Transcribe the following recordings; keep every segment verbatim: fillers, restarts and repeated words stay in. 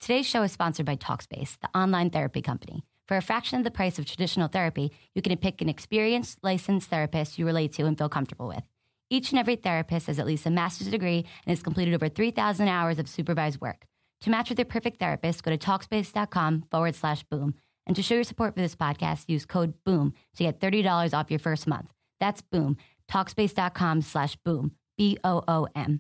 Today's show is sponsored by Talkspace, the online therapy company. For a fraction of the price of traditional therapy, you can pick an experienced, licensed therapist you relate to and feel comfortable with. Each and every therapist has at least a master's degree and has completed over three thousand hours of supervised work. To match with your perfect therapist, go to Talkspace.com forward slash boom. And to show your support for this podcast, use code BOOM to get thirty dollars off your first month. That's BOOM. Talkspace.com slash boom. B O O M.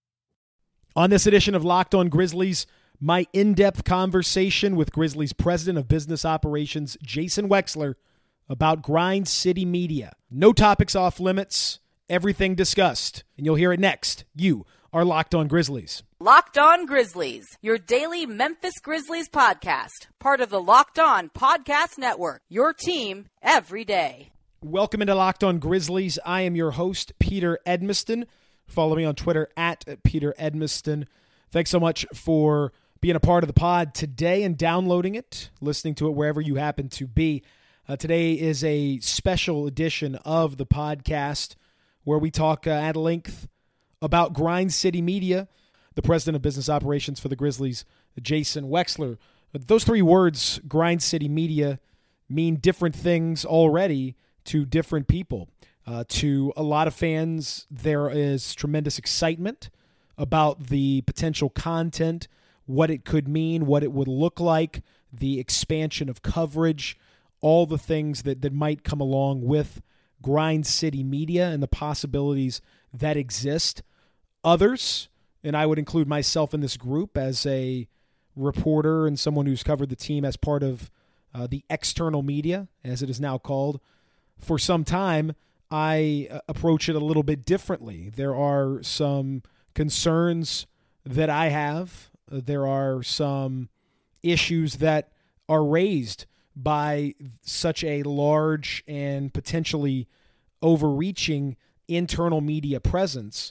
On this edition of Locked On Grizzlies, my in-depth conversation with Grizzlies President of Business Operations, Jason Wexler, about Grind City Media. No topics off limits, everything discussed, and you'll hear it next. You are Locked On Grizzlies. Locked On Grizzlies, your daily Memphis Grizzlies podcast, part of the Locked On Podcast Network, your team every day. Welcome into Locked On Grizzlies. I am your host, Peter Edmiston. Follow me on Twitter at Peter Edmiston. Thanks so much for being a part of the pod today and downloading it, listening to it wherever you happen to be. Uh, today is a special edition of the podcast where we talk uh, at length about Grind City Media. The President of Business Operations for the Grizzlies, Jason Wexler. Those three words, Grind City Media, mean different things already to different people. Uh, to a lot of fans, there is tremendous excitement about the potential content, what it could mean, what it would look like, the expansion of coverage, all the things that, that might come along with Grind City Media and the possibilities that exist. Others, and I would include myself in this group as a reporter and someone who's covered the team as part of uh, the external media, as it is now called, for some time, I uh, approach it a little bit differently. There are some concerns that I have. There are some issues that are raised by such a large and potentially overreaching internal media presence,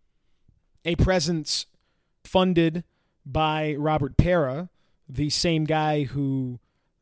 a presence funded by Robert Pera, the same guy who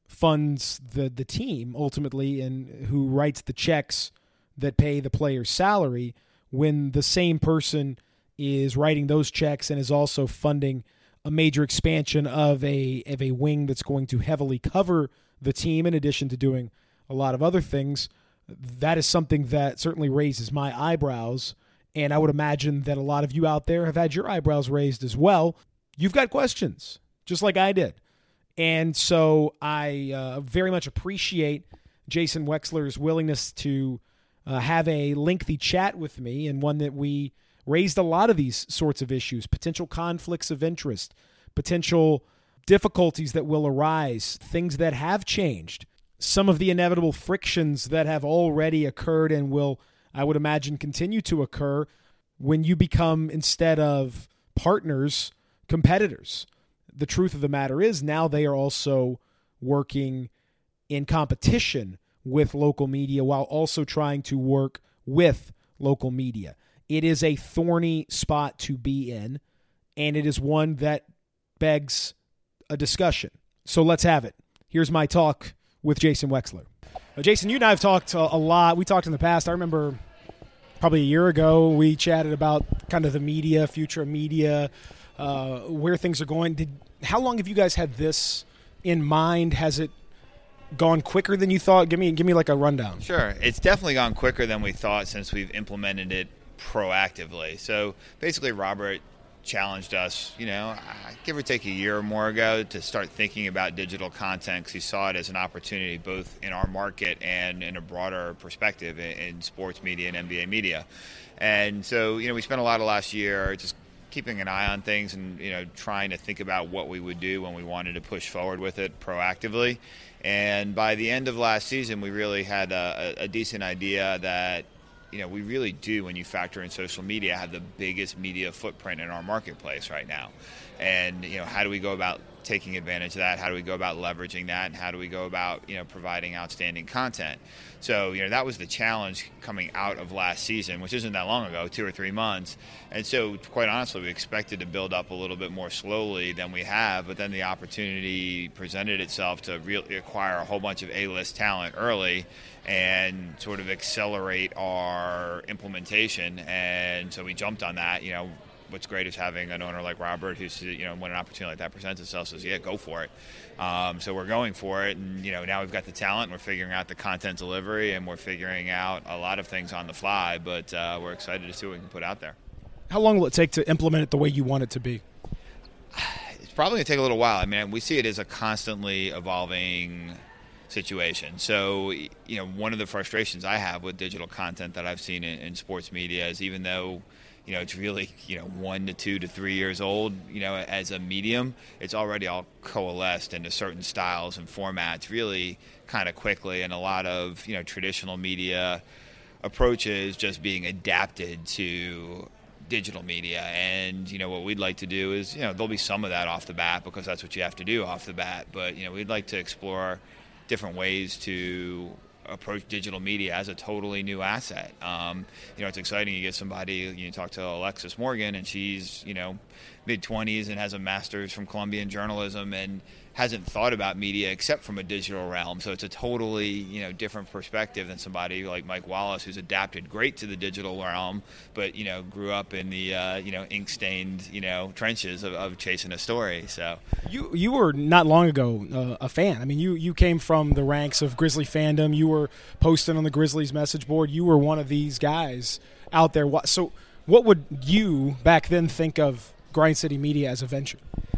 funds the, the team ultimately and who writes the checks that pay the player's salary, when the same person is writing those checks and is also funding a major expansion of a of a wing that's going to heavily cover the team in addition to doing a lot of other things. That is something that certainly raises my eyebrows, and I would imagine that a lot of you out there have had your eyebrows raised as well. You've got questions, just like I did. And so I uh, very much appreciate Jason Wexler's willingness to uh, have a lengthy chat with me, and one that we raised a lot of these sorts of issues, potential conflicts of interest, potential difficulties that will arise, things that have changed, some of the inevitable frictions that have already occurred and will, I would imagine, continue to occur when you become, instead of partners, competitors. The truth of the matter is now they are also working in competition with local media while also trying to work with local media. It is a thorny spot to be in, and it is one that begs a discussion. So let's have it. Here's my talk with Jason Wexler. Uh, Jason, you and I have talked a, a lot. We talked in the past. I remember probably a year ago we chatted about kind of the media, future of media, uh, where things are going. Did how long have you guys had this in mind? Has it gone quicker than you thought? Give me give me like a rundown. Sure. It's definitely gone quicker than we thought since we've implemented it proactively. So basically Robert challenged us, you know, give or take a year or more ago to start thinking about digital content because he saw it as an opportunity both in our market and in a broader perspective in, in sports media and N B A media. And so, you know, we spent a lot of last year just keeping an eye on things and, you know, trying to think about what we would do when we wanted to push forward with it proactively. And by the end of last season, we really had a, a decent idea that, you know, we really do, when you factor in social media, have the biggest media footprint in our marketplace right now. And, you know, how do we go about taking advantage of that? How do we go about leveraging that? And how do we go about, you know, providing outstanding content? So, you know, that was the challenge coming out of last season, which isn't that long ago, two or three months. And so, quite honestly, we expected to build up a little bit more slowly than we have, but then the opportunity presented itself to really acquire a whole bunch of A-list talent early and sort of accelerate our implementation. And so we jumped on that, you know, what's great is having an owner like Robert who's, you know, when an opportunity like that presents itself, says, yeah, go for it. Um, so we're going for it, and, you know, now we've got the talent, and we're figuring out the content delivery, and we're figuring out a lot of things on the fly, but uh, we're excited to see what we can put out there. How long will it take to implement it the way you want it to be? It's probably going to take a little while. I mean, we see it as a constantly evolving situation. So, you know, one of the frustrations I have with digital content that I've seen in, in sports media is, even though, you know, it's really, you know, one to two to three years old, you know, as a medium, it's already all coalesced into certain styles and formats really kind of quickly, and a lot of, you know, traditional media approaches just being adapted to digital media. And, you know, what we'd like to do is, you know, there'll be some of that off the bat because that's what you have to do off the bat, but, you know, we'd like to explore different ways to approach digital media as a totally new asset. Um, you know, it's exciting. You get somebody, you talk to Alexis Morgan, and she's, you know, mid-twenties and has a master's from Columbia in journalism and hasn't thought about media except from a digital realm. So it's a totally, you know, different perspective than somebody like Mike Wallace, who's adapted great to the digital realm, but, you know, grew up in the, uh, you know, ink-stained, you know, trenches of, of chasing a story. So you you were not long ago uh, a fan. I mean, you, you came from the ranks of Grizzly fandom. You were posting on the Grizzlies message board. You were one of these guys out there. So what would you back then think of Grind City Media as a venture?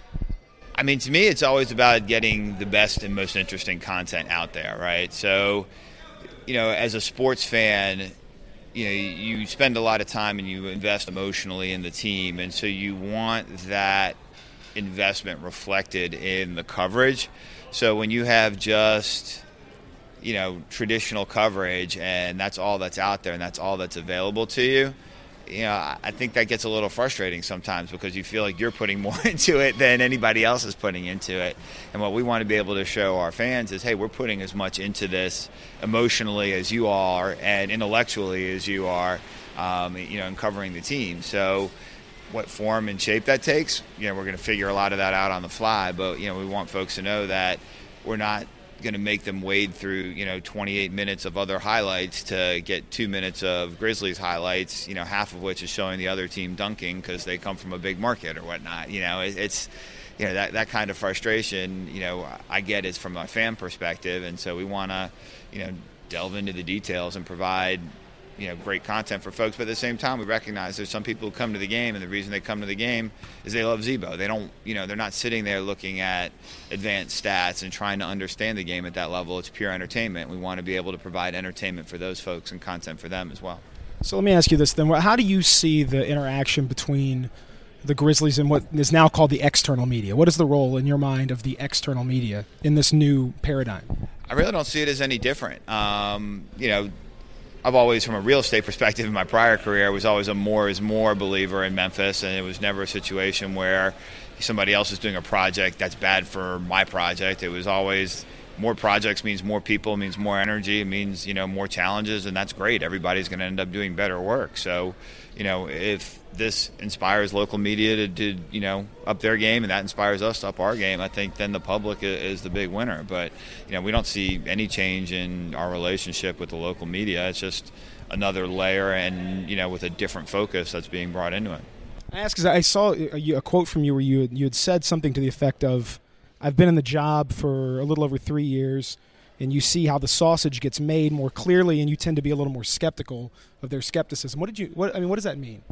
I mean, to me, it's always about getting the best and most interesting content out there, right? So, you know, as a sports fan, you know, you spend a lot of time and you invest emotionally in the team, and so you want that investment reflected in the coverage. So when you have just, you know, traditional coverage and that's all that's out there and that's all that's available to you, you know, I think that gets a little frustrating sometimes because you feel like you're putting more into it than anybody else is putting into it. And what we want to be able to show our fans is, hey, we're putting as much into this emotionally as you are and intellectually as you are, um, you know, in covering the team. So what form and shape that takes, you know, we're going to figure a lot of that out on the fly. But, you know, we want folks to know that we're not going to make them wade through, you know, twenty-eight minutes of other highlights to get two minutes of Grizzlies highlights, you know, half of which is showing the other team dunking because they come from a big market or whatnot. You know, it, it's, you know, that, that kind of frustration, you know, I get is from a fan perspective. And so we want to, you know, delve into the details and provide, you know, great content for folks. But at the same time, we recognize there's some people who come to the game, and the reason they come to the game is they love Zebo. They don't, you know, they're not sitting there looking at advanced stats and trying to understand the game at that level. It's pure entertainment. We want to be able to provide entertainment for those folks and content for them as well. So let me ask you this then. How do you see the interaction between the Grizzlies and what is now called the external media? What is the role in your mind of the external media in this new paradigm? I really don't see it as any different. Um, you know, I've always, from a real estate perspective in my prior career, was always a more is more believer in Memphis, and it was never a situation where somebody else is doing a project that's bad for my project. It was always more projects means more people, means more energy, it means, you know, more challenges, and that's great. Everybody's going to end up doing better work. So, you know, if this inspires local media to, to, you know, up their game and that inspires us to up our game, I think then the public is the big winner. But, you know, we don't see any change in our relationship with the local media. It's just another layer and, you know, with a different focus that's being brought into it. I ask because I saw a, a quote from you where you had, you had said something to the effect of, I've been in the job for a little over three years, and you see how the sausage gets made more clearly, and you tend to be a little more skeptical of their skepticism. What did you? What I mean, what does that mean?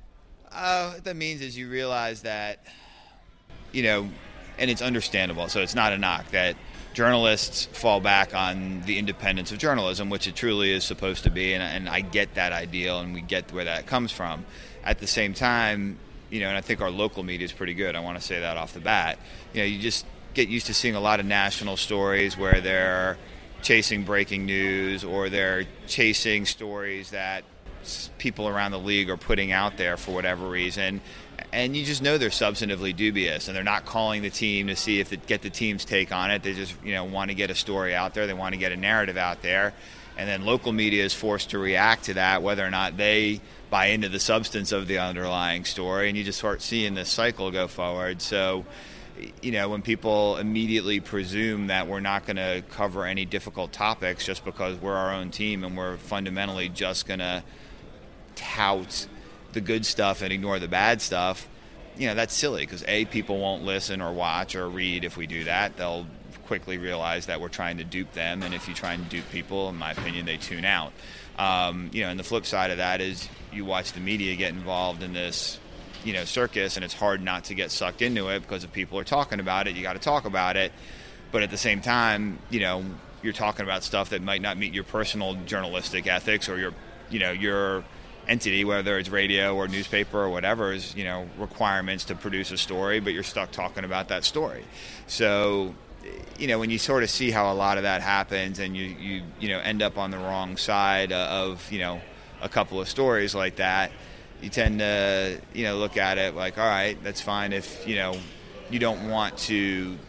Uh, what that means is you realize that, you know, and it's understandable. So it's not a knock that journalists fall back on the independence of journalism, which it truly is supposed to be, and, and I get that ideal, and we get where that comes from. At the same time, you know, and I think our local media is pretty good. I want to say that off the bat. You know, you just get used to seeing a lot of national stories where they're chasing breaking news or they're chasing stories that people around the league are putting out there for whatever reason, and you just know they're substantively dubious, and they're not calling the team to see if they get the team's take on it. They just, you know, want to get a story out there. They want to get a narrative out there, and then local media is forced to react to that, whether or not they buy into the substance of the underlying story, and you just start seeing this cycle go forward. So, you know, when people immediately presume that we're not going to cover any difficult topics just because we're our own team and we're fundamentally just going to tout the good stuff and ignore the bad stuff, you know, that's silly because, A, people won't listen or watch or read if we do that. They'll quickly realize that we're trying to dupe them, and if you try and dupe people, in my opinion, they tune out. Um, you know, and the flip side of that is you watch the media get involved in this, you know, circus, and it's hard not to get sucked into it because if people are talking about it, you got to talk about it. But at the same time, you know, you're talking about stuff that might not meet your personal journalistic ethics or your, you know, your entity, whether it's radio or newspaper or whatever, is, you know, requirements to produce a story, but you're stuck talking about that story. So, you know, when you sort of see how a lot of that happens and you, you, you know, end up on the wrong side of, you know, a couple of stories like that, you tend to, you know, look at it like, all right, that's fine if, you know, you don't want to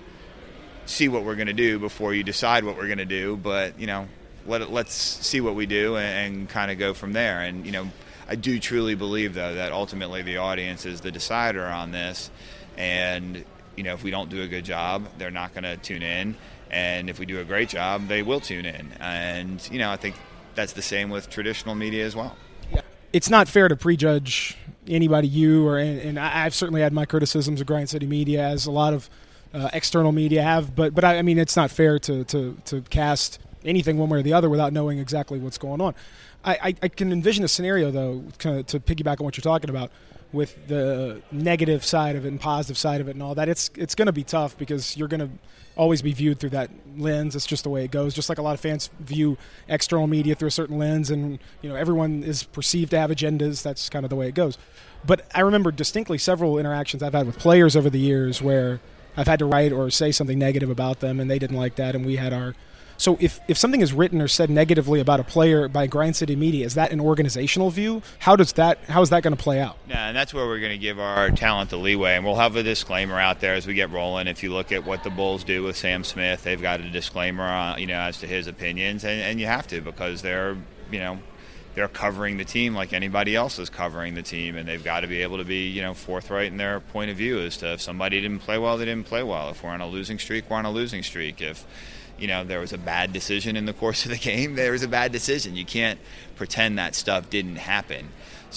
see what we're going to do before you decide what we're going to do, but, you know, let it, let's see what we do and, and kind of go from there. And, you know, I do truly believe, though, that ultimately the audience is the decider on this. And, you know, if we don't do a good job, they're not going to tune in. And if we do a great job, they will tune in. And, you know, I think that's the same with traditional media as well. Yeah. It's not fair to prejudge anybody, you or, and I've certainly had my criticisms of Grind City Media, as a lot of uh, external media have. But, but I, I mean, it's not fair to, to, to cast anything one way or the other without knowing exactly what's going on. I, I, I can envision a scenario, though, kind of to piggyback on what you're talking about, with the negative side of it and positive side of it and all that. It's it's going to be tough because you're going to always be viewed through that lens. It's just the way it goes. Just like a lot of fans view external media through a certain lens, and you know everyone is perceived to have agendas. That's kind of the way it goes. But I remember distinctly several interactions I've had with players over the years where I've had to write or say something negative about them, and they didn't like that, and we had our. So if, if something is written or said negatively about a player by Grind City Media, is that an organizational view? How does that how is that going to play out? Yeah, and that's where we're going to give our talent the leeway, and we'll have a disclaimer out there as we get rolling. If you look at what the Bulls do with Sam Smith, they've got a disclaimer on, you know, as to his opinions, and, and you have to, because they're, you know, they're covering the team like anybody else is covering the team, and they've got to be able to be, you know, forthright in their point of view as to if somebody didn't play well, they didn't play well. If we're on a losing streak, we're on a losing streak. If you know, there was a bad decision in the course of the game, there was a bad decision. You can't pretend that stuff didn't happen.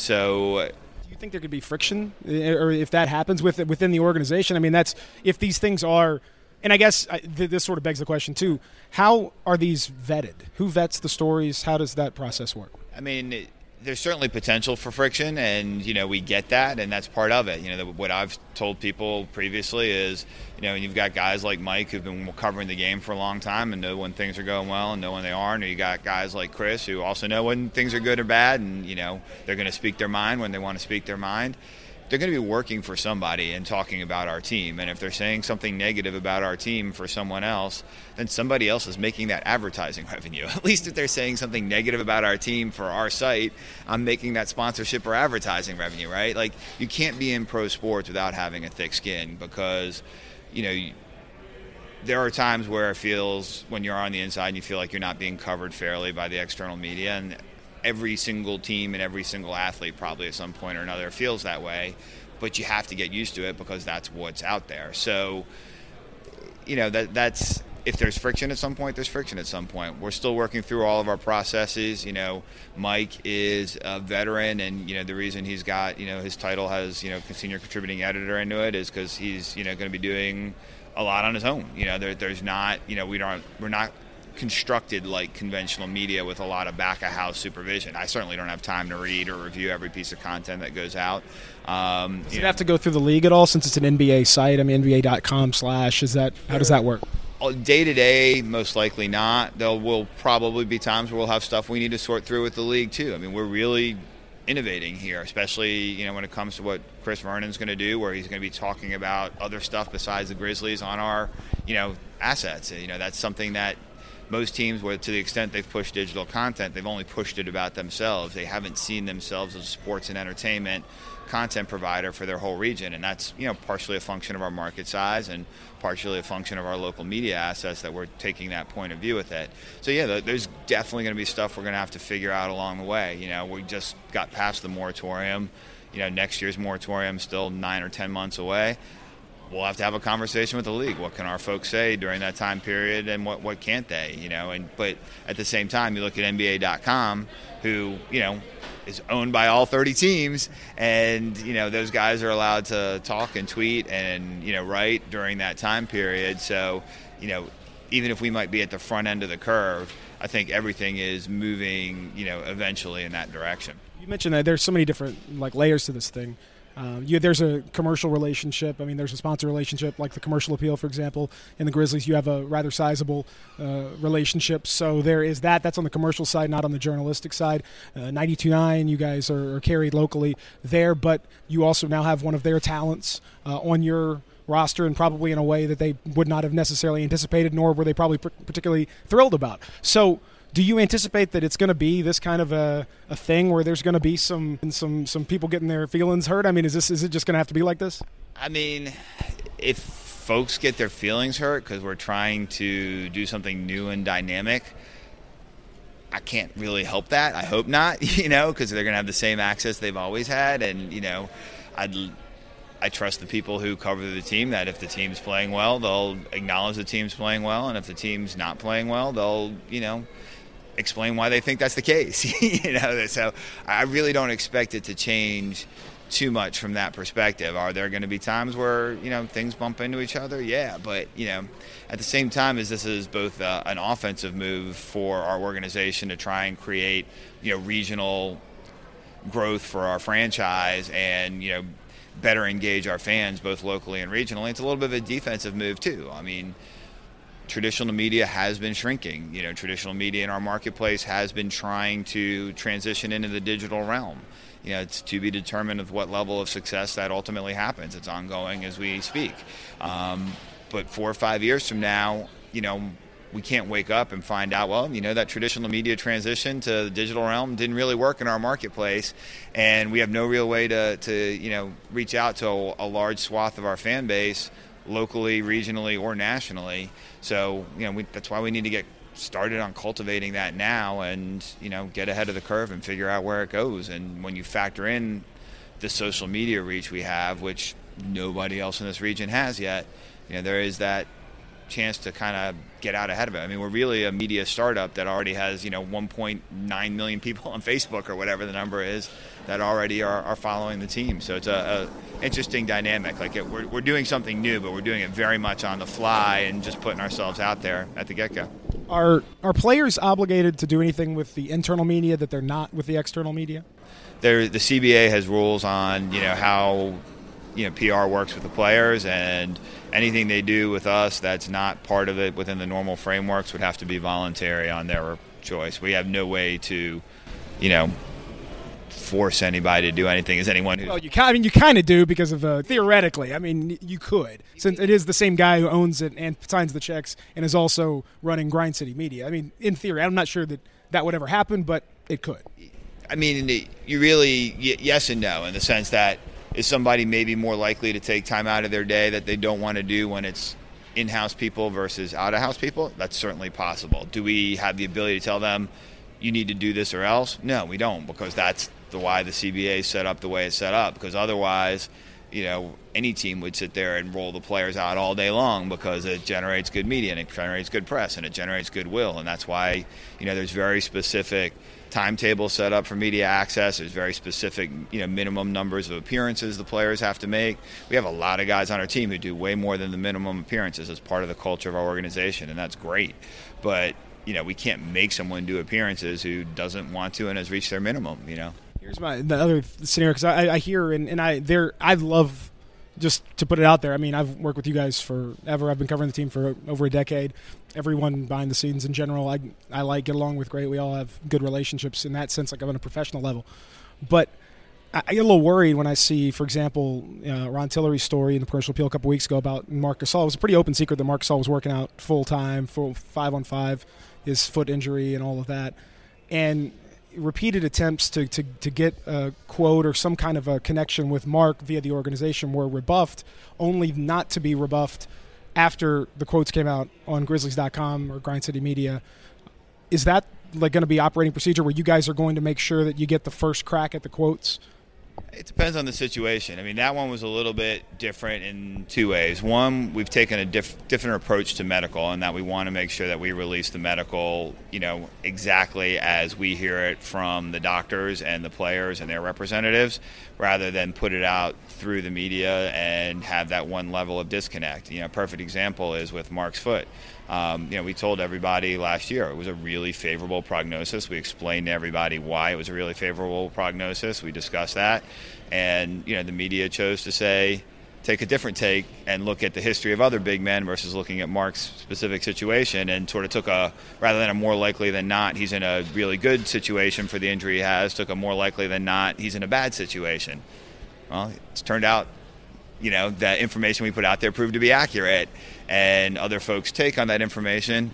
So, do you think there could be friction, or if that happens with within the organization? I mean, that's if these things are, and I guess I, th- this sort of begs the question too: how are these vetted? Who vets the stories? How does that process work? I mean, it, there's certainly potential for friction, and you know we get that, and that's part of it. You know, the, what I've told people previously is, you know, you've got guys like Mike who've been covering the game for a long time and know when things are going well and know when they aren't. Or you got guys like Chris who also know when things are good or bad, and you know they're going to speak their mind when they want to speak their mind. They're going to be working for somebody and talking about our team. And if they're saying something negative about our team for someone else, then somebody else is making that advertising revenue. At least if they're saying something negative about our team for our site, I'm making that sponsorship or advertising revenue, right? Like, you can't be in pro sports without having a thick skin, because, you know, you, there are times where it feels, when you're on the inside, you feel like you're not being covered fairly by the external media. And every single team and every single athlete probably at some point or another feels that way, but you have to get used to it because that's what's out there. So, you know, that that's, if there's friction at some point, there's friction at some point. We're still working through all of our processes. You know, Mike is a veteran, and, you know, the reason he's got, you know, his title has, you know, senior contributing editor into it is because he's, you know, going to be doing a lot on his own. You know, there, there's not, you know, we don't, we're not constructed like conventional media with a lot of back-of-house supervision. I certainly don't have time to read or review every piece of content that goes out. Um, does it know, have to go through the league at all, since it's an N B A site? I mean, N B A dot com slash, is that, how does that work? Day-to-day, most likely not. There will probably be times where we'll have stuff we need to sort through with the league, too. I mean, we're really innovating here, especially, you know, when it comes to what Chris Vernon's going to do, where he's going to be talking about other stuff besides the Grizzlies on our, you know, assets. You know, that's something that most teams, where to the extent they've pushed digital content, they've only pushed it about themselves. They haven't seen themselves as a sports and entertainment content provider for their whole region, and that's, you know, partially a function of our market size and partially a function of our local media assets that we're taking that point of view with it. So yeah, there's definitely going to be stuff we're going to have to figure out along the way. You know, we just got past the moratorium. You know, next year's moratorium still nine or ten months away. we'll have to have a conversation with the league. What can our folks say during that time period, and what, what can't they? You know, and but at the same time, you look at N B A dot com, who, you know, is owned by all thirty teams, and, you know, those guys are allowed to talk and tweet and, you know, write during that time period. So, you know, even if we might be at the front end of the curve, I think everything is moving, you know, eventually in that direction. You mentioned that there's so many different like layers to this thing. Uh, you, there's a commercial relationship. I mean, there's a sponsor relationship, like the commercial appeal, for example. In the Grizzlies, you have a rather sizable uh, relationship. So there is that. That's on the commercial side, not on the journalistic side. Uh, ninety-two point nine, you guys are, are carried locally there, but you also now have one of their talents uh, on your roster, and probably in a way that they would not have necessarily anticipated, nor were they probably pr- particularly thrilled about. So do you anticipate that it's going to be this kind of a, a thing where there's going to be some some some people getting their feelings hurt? I mean, is this is it just going to have to be like this? I mean, if folks get their feelings hurt because we're trying to do something new and dynamic, I can't really help that. I hope not, you know, because they're going to have the same access they've always had. And, you know, I'd I trust the people who cover the team that if the team's playing well, they'll acknowledge the team's playing well. And if the team's not playing well, they'll, you know, explain why they think that's the case. You know, so I really don't expect it to change too much from that perspective. Are there going to be times where, you know, things bump into each other? Yeah, but, you know, at the same time, as this is both uh, an offensive move for our organization to try and create, you know, regional growth for our franchise and, you know, better engage our fans both locally and regionally, it's a little bit of a defensive move too. I mean, traditional media has been shrinking. You know, traditional media in our marketplace has been trying to transition into the digital realm. You know, it's to be determined of what level of success that ultimately happens. It's ongoing as we speak. Um, but four or five years from now, you know, we can't wake up and find out, well, you know, that traditional media transition to the digital realm didn't really work in our marketplace, and we have no real way to, to you know, reach out to a, a large swath of our fan base locally, regionally, or nationally. So, you know, we, that's why we need to get started on cultivating that now and, you know, get ahead of the curve and figure out where it goes. And when you factor in the social media reach we have, which nobody else in this region has yet, you know, there is that chance to kind of get out ahead of it. I mean, we're really a media startup that already has, you know, one point nine million people on Facebook or whatever the number is that already are, are following the team. So it's a, a interesting dynamic. Like it, we're, we're doing something new, but we're doing it very much on the fly and just putting ourselves out there at the get-go. Are are players obligated to do anything with the internal media that they're not with the external media? There, the C B A has rules on, you know, how, you know, P R works with the players, and anything they do with us that's not part of it within the normal frameworks would have to be voluntary on their choice. We have no way to, you know, force anybody to do anything as anyone who. Well, you kind, I mean, you kind of do because of uh, theoretically. I mean, you could, since it is the same guy who owns it and signs the checks and is also running Grind City Media. I mean, in theory, I'm not sure that that would ever happen, but it could. I mean, you really yes and no in the sense that is somebody maybe more likely to take time out of their day that they don't want to do when it's in-house people versus out-of-house people? That's certainly possible. Do we have the ability to tell them you need to do this or else? No, we don't, because that's the why the C B A is set up the way it's set up, because otherwise, you know, any team would sit there and roll the players out all day long because it generates good media and it generates good press and it generates goodwill. And that's why, you know, there's very specific timetable set up for media access. There's very specific, you know, minimum numbers of appearances the players have to make. We have a lot of guys on our team who do way more than the minimum appearances as part of the culture of our organization, and that's great. But, you know, we can't make someone do appearances who doesn't want to and has reached their minimum, you know. Here's my the other scenario, because I, I hear and, and I there I love, just to put it out there, I mean, I've worked with you guys forever. I've been covering the team for over a decade. Everyone behind the scenes in general, I I like, get along with great. We all have good relationships in that sense, like on a professional level. But I, I get a little worried when I see, for example, uh, Ron Tillery's story in the Commercial Appeal a couple weeks ago about Marc Gasol. It was a pretty open secret that Marc Gasol was working out full-time, full five on five, his foot injury and all of that. And repeated attempts to, to, to get a quote or some kind of a connection with Mark via the organization were rebuffed, only not to be rebuffed after the quotes came out on Grizzlies dot com or Grind City Media. Is that like going to be operating procedure where you guys are going to make sure that you get the first crack at the quotes? It depends on the situation. I mean, that one was a little bit different in two ways. One, we've taken a diff- different approach to medical, in that we want to make sure that we release the medical, you know, exactly as we hear it from the doctors and the players and their representatives, rather than put it out through the media and have that one level of disconnect. You know, a perfect example is with Mark's foot. Um, you know, we told everybody last year it was a really favorable prognosis. We explained to everybody why it was a really favorable prognosis. We discussed that. And, you know, the media chose to say, take a different take and look at the history of other big men versus looking at Mark's specific situation, and sort of took a, rather than a more likely than not, he's in a really good situation for the injury he has, took a more likely than not, he's in a bad situation. Well, it's turned out, you know, the information we put out there proved to be accurate, and other folks' take on that information,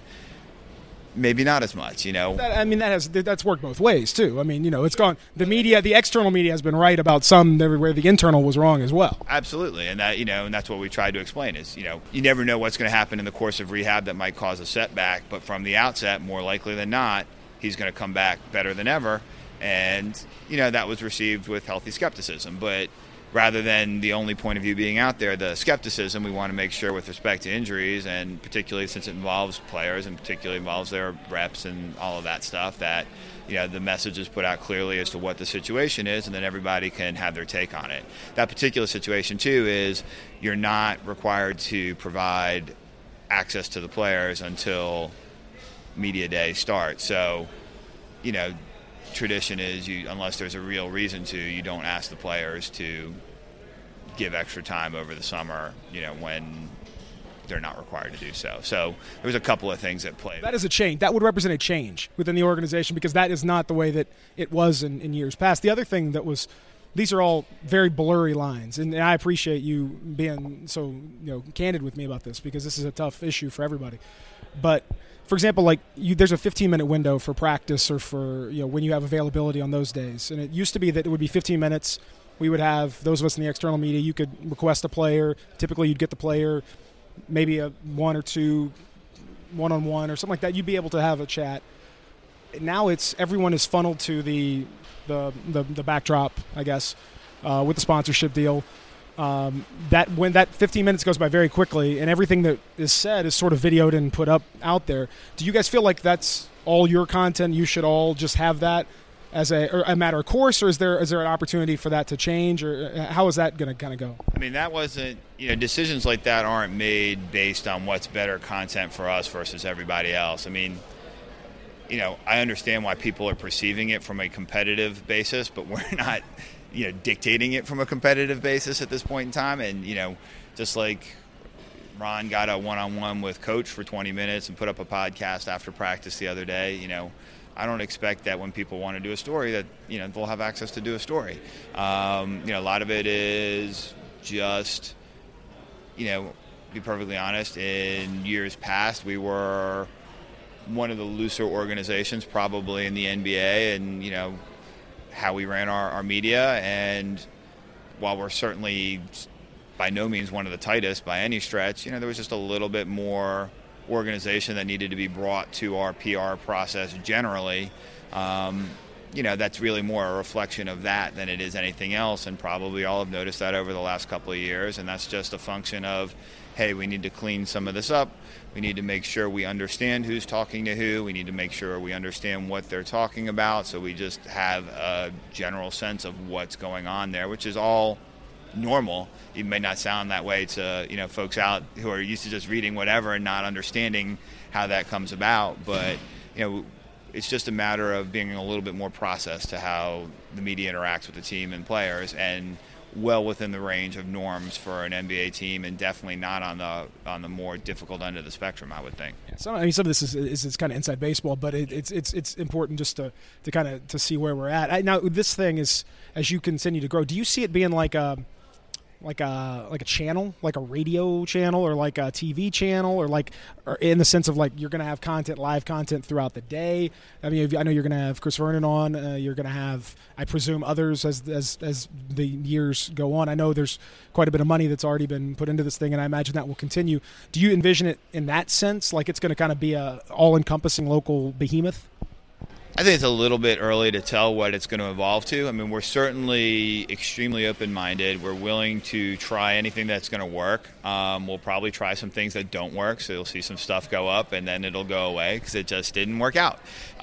maybe not as much, you know. That, I mean, that has that's worked both ways, too. I mean, you know, it's gone. The media, the external media has been right about some where the internal was wrong as well. Absolutely. And that, you know, and that's what we tried to explain is, you know, you never know what's going to happen in the course of rehab that might cause a setback, but from the outset, more likely than not, he's going to come back better than ever. And, you know, that was received with healthy skepticism. But rather than the only point of view being out there, the skepticism, we want to make sure with respect to injuries, and particularly since it involves players and particularly involves their reps and all of that stuff, that, you know, the message is put out clearly as to what the situation is, and then everybody can have their take on it. That particular situation, too, is you're not required to provide access to the players until media day starts. So, you know, tradition is, you, unless there's a real reason to, you don't ask the players to give extra time over the summer, you know, when they're not required to do so. So there was a couple of things that played. That is a change. That would represent a change within the organization, because that is not the way that it was in, in years past. The other thing that was, these are all very blurry lines, and I appreciate you being so, you know, candid with me about this, because this is a tough issue for everybody. But for example, like you, there's a fifteen minute window for practice, or for, you know, when you have availability on those days. And it used to be that it would be fifteen minutes. We would have, those of us in the external media, you could request a player. Typically you'd get the player, maybe a one or two one-on-one or something like that. You'd be able to have a chat. Now it's, everyone is funneled to the the the, the backdrop, I guess, uh, with the sponsorship deal. Um, that when that fifteen minutes goes by very quickly, and everything that is said is sort of videoed and put up out there. Do you guys feel like that's all your content? You should all just have that as a, or a matter of course, or is there is there an opportunity for that to change, or how is that going to kind of go? I mean, that wasn't, you know, decisions like that aren't made based on what's better content for us versus everybody else. I mean, you know, I understand why people are perceiving it from a competitive basis, but we're not, you know, dictating it from a competitive basis at this point in time. And, you know, just like Ron got a one-on-one with Coach for twenty minutes and put up a podcast after practice the other day, you know, I don't expect that when people want to do a story that, you know, they'll have access to do a story. Um, you know, a lot of it is just, you know, to be perfectly honest, in years past we were one of the looser organizations probably in the N B A, and, you know, how we ran our, our media. And while we're certainly by no means one of the tightest by any stretch, you know, there was just a little bit more organization that needed to be brought to our P R process generally. Um, you know, that's really more a reflection of that than it is anything else, and probably all have noticed that over the last couple of years, and that's just a function of, hey, we need to clean some of this up. We need to make sure we understand who's talking to who. We need to make sure we understand what they're talking about, so we just have a general sense of what's going on there, which is all normal. It may not sound that way to, you know, folks out who are used to just reading whatever and not understanding how that comes about, but, you know, it's just a matter of being a little bit more processed to how the media interacts with the team and players, and well within the range of norms for an N B A team, and definitely not on the on the more difficult end of the spectrum, I would think. Yeah, some, I mean, some of this is, is, is kind of inside baseball, but it, it's it's it's important just to, to kind of to see where we're at. I, now, this thing is, as you continue to grow, do you see it being like a like a like a channel, like a radio channel, or like a T V channel, or like, or in the sense of like you're going to have content, live content throughout the day? I mean, I know you're going to have Chris Vernon on. Uh, you're going to have, I presume, others as as as the years go on. I know there's quite a bit of money that's already been put into this thing, and I imagine that will continue. Do you envision it in that sense, like it's going to kind of be a all-encompassing local behemoth? I think it's a little bit early to tell what it's going to evolve to. I mean, we're certainly extremely open-minded. We're willing to try anything that's going to work. Um, we'll probably try some things that don't work, so you'll see some stuff go up and then it'll go away because it just didn't work out.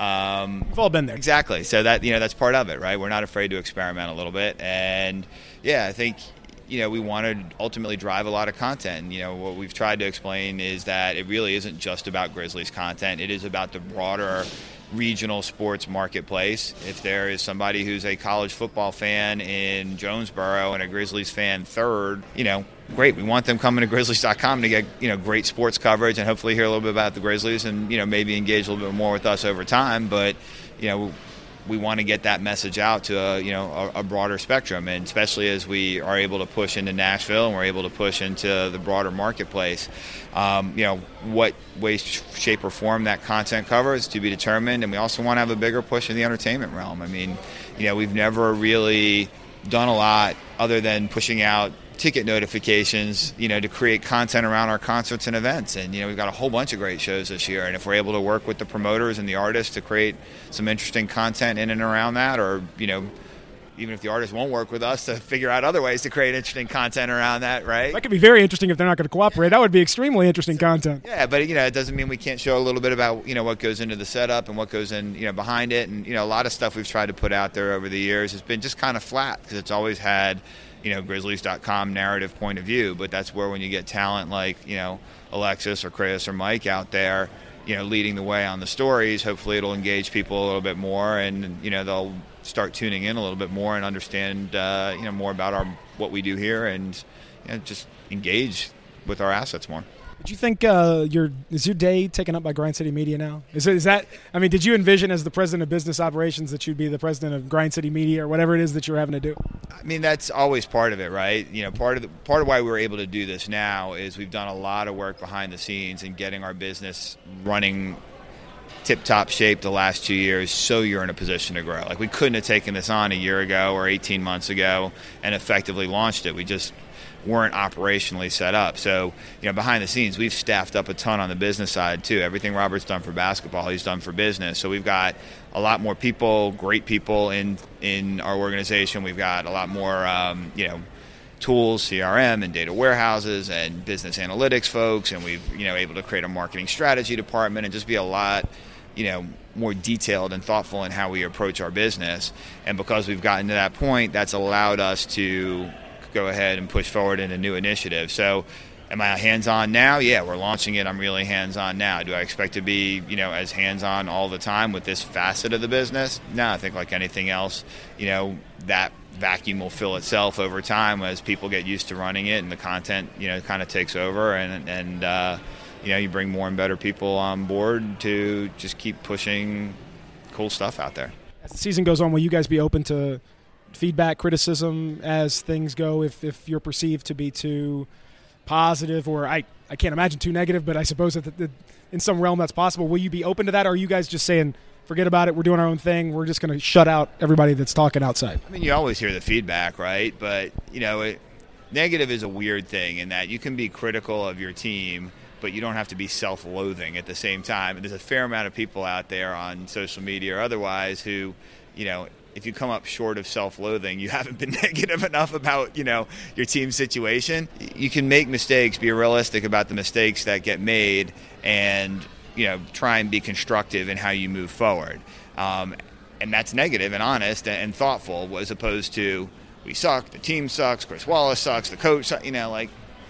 Um, We've all been there. Exactly. So that, you know, that's part of it, right? We're not afraid to experiment a little bit. And, yeah, I think, you know, we want to ultimately drive a lot of content. You know, what we've tried to explain is that it really isn't just about Grizzlies content. It is about the broader regional sports marketplace. If there is somebody who's a college football fan in Jonesboro and a Grizzlies fan third, you know, great. We want them coming to Grizzlies dot com to get, you know, great sports coverage and hopefully hear a little bit about the Grizzlies and, you know, maybe engage a little bit more with us over time. But, you know, we want to get that message out to a, you know, a, a broader spectrum, and especially as we are able to push into Nashville and we're able to push into the broader marketplace. Um, you know, what way, shape, or form that content covers to be determined, and we also want to have a bigger push in the entertainment realm. I mean, you know, we've never really done a lot other than pushing out ticket notifications, you know, to create content around our concerts and events. And, you know, we've got a whole bunch of great shows this year. And if we're able to work with the promoters and the artists to create some interesting content in and around that, or, you know, even if the artists won't work with us, to figure out other ways to create interesting content around that, right? That could be very interesting if they're not going to cooperate. That would be extremely interesting content. Yeah, but, you know, it doesn't mean we can't show a little bit about, you know, what goes into the setup and what goes in, you know, behind it. And, you know, a lot of stuff we've tried to put out there over the years has been just kind of flat because it's always had, you know, Grizzlies dot com narrative point of view. But that's where when you get talent like, you know, Alexis or Chris or Mike out there, you know, leading the way on the stories, hopefully it'll engage people a little bit more and, you know, they'll start tuning in a little bit more and understand, uh, you know, more about our what we do here and, you know, just engage with our assets more. Did you think uh, your is your day taken up by Grind City Media now? Is it, is that I mean, did you envision as the president of business operations that you'd be the president of Grind City Media or whatever it is that you're having to do? I mean, that's always part of it, right? You know, part of the, part of why we're able to do this now is we've done a lot of work behind the scenes in getting our business running tip-top shape the last two years, so you're in a position to grow. Like, we couldn't have taken this on a year ago or eighteen months ago and effectively launched it. We just weren't operationally set up. So, you know, behind the scenes, we've staffed up a ton on the business side too. Everything Robert's done for basketball, he's done for business. So we've got a lot more people, great people in in our organization. We've got a lot more, um, you know, tools, C R M and data warehouses and business analytics folks. And we've, you know, able to create a marketing strategy department and just be a lot, you know, more detailed and thoughtful in how we approach our business. And because we've gotten to that point, that's allowed us to go ahead and push forward in a new initiative. So am I hands-on now? Yeah, we're launching it. I'm really hands-on now. Do I expect to be, you know, as hands-on all the time with this facet of the business? No, I think like anything else, you know, that vacuum will fill itself over time as people get used to running it and the content, you know, kind of takes over and, and uh, you know, you bring more and better people on board to just keep pushing cool stuff out there. As the season goes on, will you guys be open to feedback, criticism as things go if, if you're perceived to be too positive or I, I can't imagine too negative, but I suppose that the, the, in some realm that's possible. Will you be open to that, or are you guys just saying, forget about it, we're doing our own thing, we're just going to shut out everybody that's talking outside? I mean, you always hear the feedback, right? But, you know, it, negative is a weird thing in that you can be critical of your team, but you don't have to be self-loathing at the same time. And there's a fair amount of people out there on social media or otherwise who, you know, if you come up short of self-loathing, you haven't been negative enough about, you know, your team's situation. You can make mistakes, be realistic about the mistakes that get made, and, you know, try and be constructive in how you move forward. Um, and that's negative and honest and thoughtful, as opposed to, we suck, the team sucks, Chris Wallace sucks, the coach sucks, you know, like,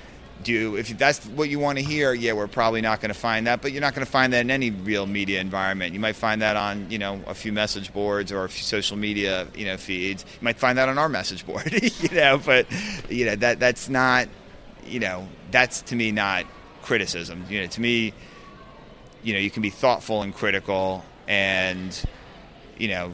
do if that's what you want to hear, yeah, we're probably not going to find that, but you're not going to find that in any real media environment. You might find that on, you know, a few message boards or a few social media, you know, feeds. You might find that on our message board, you know, but, you know, that that's not, you know, that's to me not criticism. You know, to me, you know, you can be thoughtful and critical and, you know,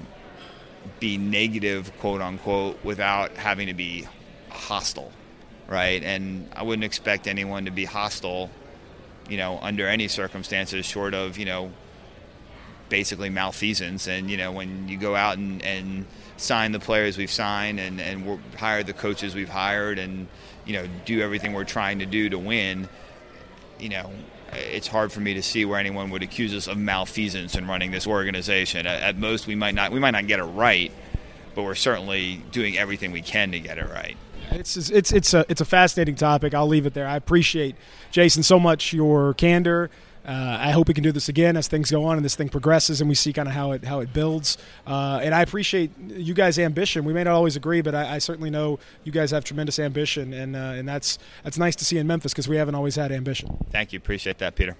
be negative, quote unquote, without having to be hostile. Right, and I wouldn't expect anyone to be hostile, you know, under any circumstances short of, you know, basically malfeasance. And, you know, when you go out and, and sign the players we've signed and, and we're, hire the coaches we've hired and, you know, do everything we're trying to do to win, you know, it's hard for me to see where anyone would accuse us of malfeasance in running this organization. At, at most, we might not we might not get it right, but we're certainly doing everything we can to get it right. It's it's it's a it's a fascinating topic. I'll leave it there. I appreciate, Jason, so much your candor. Uh, I hope we can do this again as things go on and this thing progresses and we see kind of how it how it builds. Uh, and I appreciate you guys' ambition. We may not always agree, but I, I certainly know you guys have tremendous ambition, and uh, and that's that's nice to see in Memphis because we haven't always had ambition. Thank you. Appreciate that, Peter.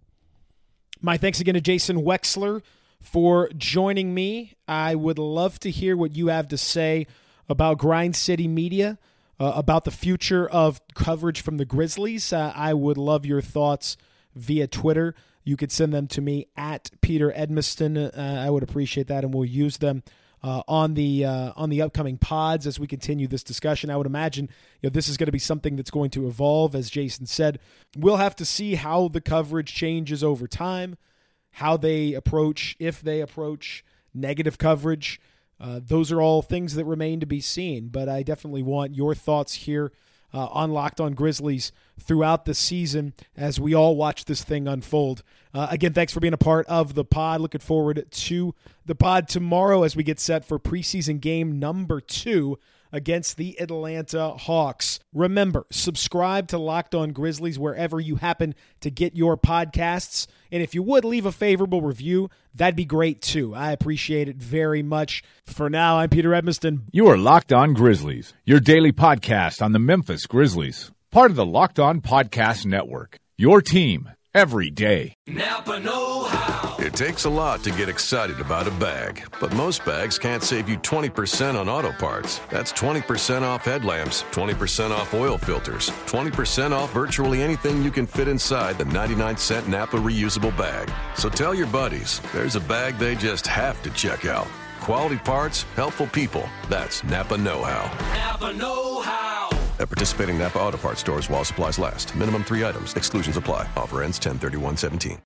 My thanks again to Jason Wexler for joining me. I would love to hear what you have to say about Grind City Media, uh, about the future of coverage from the Grizzlies. Uh, I would love your thoughts via Twitter. You could send them to me at Peter Edmiston. Uh, I would appreciate that, and we'll use them uh, on the uh, on the upcoming pods as we continue this discussion. I would imagine you know this is going to be something that's going to evolve, as Jason said. We'll have to see how the coverage changes over time, how they approach, if they approach negative coverage. Uh, those are all things that remain to be seen, but I definitely want your thoughts here Uh, on Locked On Grizzlies throughout the season as we all watch this thing unfold. Uh, again, thanks for being a part of the pod. Looking forward to the pod tomorrow as we get set for preseason game number two against the Atlanta Hawks. Remember, subscribe to Locked On Grizzlies wherever you happen to get your podcasts. And if you would, leave a favorable review. That'd be great, too. I appreciate it very much. For now, I'm Peter Edmiston. You are Locked On Grizzlies, your daily podcast on the Memphis Grizzlies. Part of the Locked On Podcast Network, your team every day. Napa know-how. It takes a lot to get excited about a bag, but most bags can't save you twenty percent on auto parts. That's twenty percent off headlamps, twenty percent off oil filters, twenty percent off virtually anything you can fit inside the ninety-nine cent Napa reusable bag. So tell your buddies, there's a bag they just have to check out. Quality parts, helpful people. That's Napa know-how. Napa know-how. At participating Napa Auto Parts stores while supplies last. Minimum three items. Exclusions apply. Offer ends ten thirty-one seventeen.